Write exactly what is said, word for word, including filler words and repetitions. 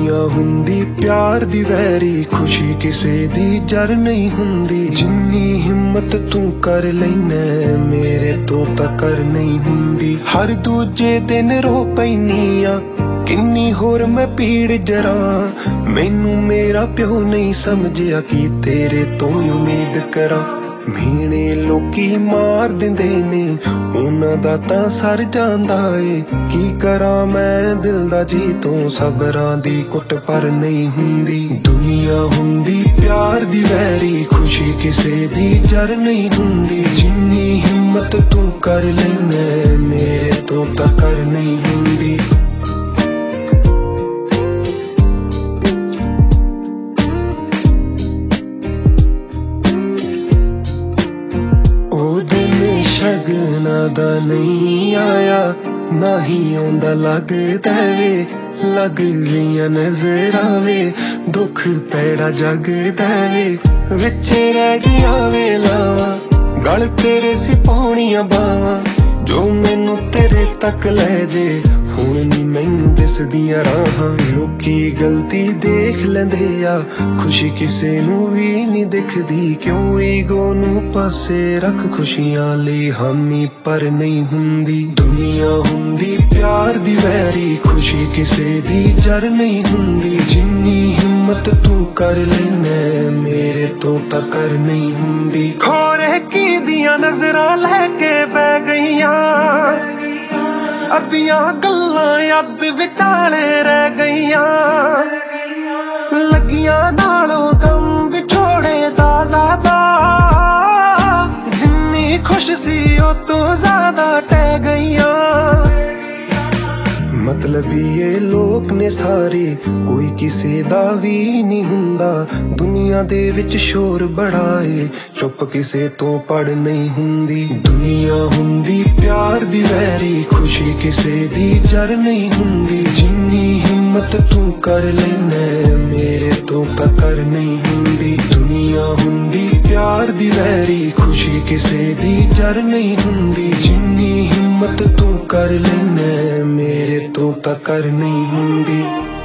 ਦੁਨੀਆ ਹੁੰਦੀ ਪਿਆਰ ਦੀ ਵੈਰੀ, ਖੁਸ਼ੀ ਕਿਸੇ ਦੀ ਜਰ ਨਹੀਂ ਹੁੰਦੀ। ਜਿੰਨੀ ਹਿੰਮਤ ਤੂੰ ਕਰ ਲੈਨਾ ਮੇਰੇ ਤੋਂ ਤਾਂ ਕਰ ਨਹੀਂ ਹੁੰਦੀ। ਹਰ ਦੂਜੇ ਦਿਨ ਰੋ ਪੈਨੀ ਆ, ਕਿੰਨੀ ਹੋਰ ਮੈਂ ਪੀੜ ਜਰਾਂ। ਮੈਨੂੰ ਮੇਰਾ ਪਿਓ ਨਹੀਂ ਸਮਝਿਆ ਕਿ ਤੇਰੇ ਤੋਂ ਉਮੀਦ ਕਰਾਂ। ਮੀਣੇ ਲੋਕੀ ਮਾਰ ਦਿੰਦੇ ਨੇ, ਉਹਨਾਂ ਦਾ ਤਾਂ ਸਰ ਜਾਂਦਾ ਏ। ਕੀ ਕਰਾਂ ਮੈਂ ਦਿਲ ਦਾ ਜੀ ਤੋਂ, ਸਬਰਾਂ ਦੀ ਕੁੱਟ ਪਰ ਨਹੀਂ ਹੁੰਦੀ। ਦੁਨੀਆ ਹੁੰਦੀ ਪਿਆਰ ਦੀ ਵੈਰੀ, ਖੁਸ਼ੀ ਕਿਸੇ ਦੀ ਜਰ ਨਹੀਂ ਹੁੰਦੀ। ਜਿੰਨੀ ਹਿੰਮਤ ਤੂੰ ਕਰ ਲੈਨਾ ਮੇਰੇ ਤੋਂ ਤਾਂ ਕਰ ਨਹੀਂ ਹੁੰਦੀ। ਸ਼ਗਨਾਂ ਦਾ ਨਹੀਂ ਆਇਆ, ਨਾ ਹੀ ਆਉਂਦਾ ਲੱਗਦਾ ਵੇ। ਲੱਗ ਗਈਆਂ ਨਜ਼ਰਾਂ ਵੇ, ਦੁੱਖ ਪੈੜਾ ਜਗਦਾ ਵੇ। ਵਿੱਚ ਰਹਿ ਗਈਆਂ ਵੇਲਾਵਾਂ, ਗਲ ਤੇਰੇ ਸੀ ਪਾਉਣੀਆਂ ਬਾਵਾਂ। ਜੋ ਮੈਨੂੰ ਤੇਰੇ ਤੱਕ ਲੈ ਜੇ, ਹੁਣ ਨੀ ਮੈਨੂੰ ਦਿਸਦੀਆਂ ਰਾਹਾਂ। ਲੋਕੀ ਗਲਤੀ ਦੇਖ ਲੈਂਦੇ ਆ, ਖੁਸ਼ੀ ਕਿਸੇ ਨੂੰ ਵੀ ਨਹੀਂ ਦਿਖਦੀ। ਕਿਉਂ ਈਗੋ ਨੂੰ ਪਾਸੇ ਰੱਖ, ਖੁਸ਼ੀਆਂ ਲਈ ਹਾਮੀ ਪਰ ਨਹੀਂ ਹੁੰਦੀ। ਦੁਨੀਆ ਹੁੰਦੀ ਪਿਆਰ ਦੀ ਵੈਰੀ, ਖੁਸ਼ੀ ਕਿਸੇ ਦੀ ਜਰ ਨਹੀਂ ਹੁੰਦੀ। ਜਿੰਨੀ ਹਿੰਮਤ ਤੂੰ ਕਰ ਲੈਨਾ ਮੇਰੇ ਤੋਂ ਤਾਂ ਕਰ ਨਹੀਂ ਹੁੰਦੀ। ਖੋਰੇ ਕੀ ਦੀਆਂ ਨਜ਼ਰਾਂ ਲੈ ਕੇ ਬਹਿ ਗਈਆਂ, ਅੱਧੀਆਂ ਗੱਲਾਂ ਯਾਦ ਵਿਚਾਲੇ ਰਹਿ ਗਈਆਂ। ਲੱਗੀਆਂ ਨਾਲੋਂ ਗਮ ਵਿਛੋੜੇ ਦਾ ਜ਼ਿਆਦਾ, ਜਿੰਨੀ ਖੁਸ਼ ਸੀ ਉਹ ਤੋਂ ਜ਼ਿਆਦਾ ਟਹਿ ਗਈਆਂ। ਮਤਲਬੀ ਇਹ ਲੋਕ ਨੇ ਸਾਰੇ, ਕੋਈ ਕਿਸੇ ਦਾ ਵੀ ਨਹੀਂ ਹੁੰਦਾ। ਦੁਨੀਆ ਦੇ ਵਿੱਚ ਸ਼ੋਰ ਬੜਾ ਏ, ਚੁੱਪ ਕਿਸੇ ਤੋਂ ਪੜ ਨਹੀਂ ਹੁੰਦੀ। ਦੁਨੀਆ ਹੁੰਦੀ ਪਿਆਰ ਦੀ ਵੈਰੀ, ਖੁਸ਼ੀ ਕਿਸੇ ਦੀ ਜਰ ਨਹੀਂ ਹੁੰਦੀ। ਜਿੰਨੀ ਹਿੰਮਤ ਤੂੰ ਕਰ ਲੈਨਾ ਮੇਰੇ ਤੋਂ ਤਾਂ ਕਰ ਨਹੀਂ ਹੁੰਦੀ। ਦੁਨੀਆ ਹੁੰਦੀ ਪਿਆਰ ਦੀ ਵੈਰੀ, ਖੁਸ਼ੀ ਕਿਸੇ ਦੀ ਜਰ ਨਹੀਂ ਹੁੰਦੀ। ਜਿੰਨੀ ਹਿੰਮਤ ਤੂੰ ਕਰ ਲੈਨਾ ਮੇਰੇ ਤੋਂ ਤਾਂ ਕਰ ਨਹੀਂ ਹੁੰਦੀ।